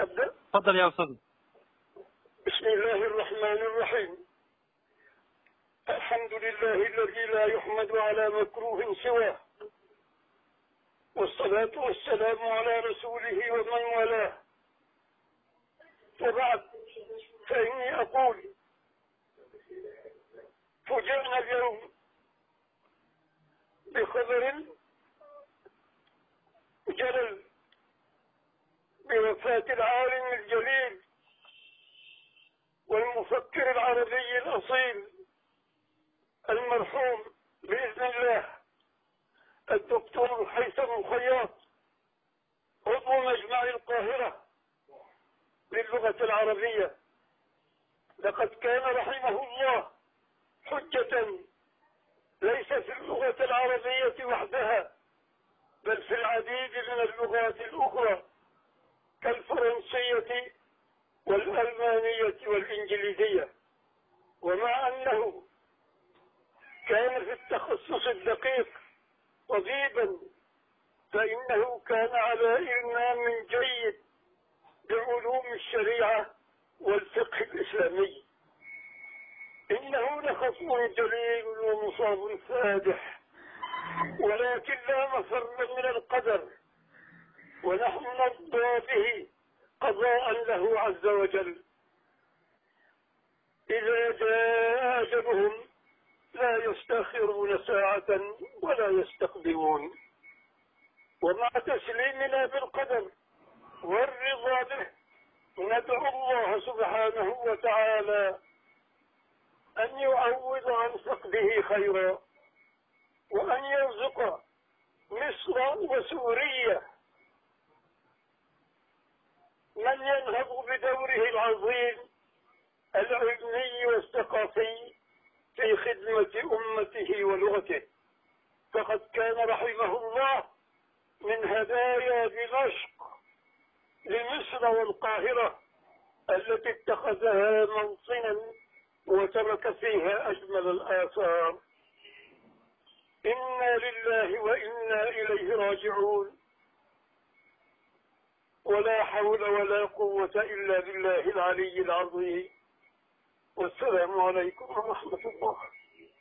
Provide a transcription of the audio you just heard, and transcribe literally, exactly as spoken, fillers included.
أبدأ. تفضل يا أستاذ. بسم الله الرحمن الرحيم. الحمد لله الذي لا يحمد على مكروه سواه، والصلاة والسلام على رسوله ومن والاه، وبعد، فإني أقول: فوجئنا اليوم بخبر جلل بوفاة العالم الجليل والمفكر العربي الأصيل المرحوم بإذن الله الدكتور هيثم الخياط، عضو مجمع القاهرة للغة العربية. لقد كان رحمه الله حجة ليس في اللغة العربية وحدها، بل في العديد من اللغات الأخرى كالفرنسية والألمانية والإنجليزية. ومع أنه كان في التخصص الدقيق طبيبا، فإنه كان على إلمام جيد بعلوم الشريعة والفقه الإسلامي. إنه لخصم جليل ومصاب فادح، ولكن لا مفر من القدر، ونحن نرضى به قضاء له عز وجل. إذا جاء أجلهم لا يستأخرون ساعة ولا يستقدمون. ومع تسليمنا بالقدر والرضا به، ندعو الله سبحانه وتعالى أن يعوض عن فقده خيرا، وأن يرزق مصر وسوريا من ينهض بدوره العظيم العلمي والثقافي في خدمة أمته ولغته. فقد كان رحمه الله من هدايا دمشق لمصر والقاهرة التي اتخذها موطنا وترك فيها أجمل الآثار. إنا لله وإنا إليه راجعون، ولا حول ولا قوة إلا بالله العلي العظيم. والسلام عليكم ورحمة الله.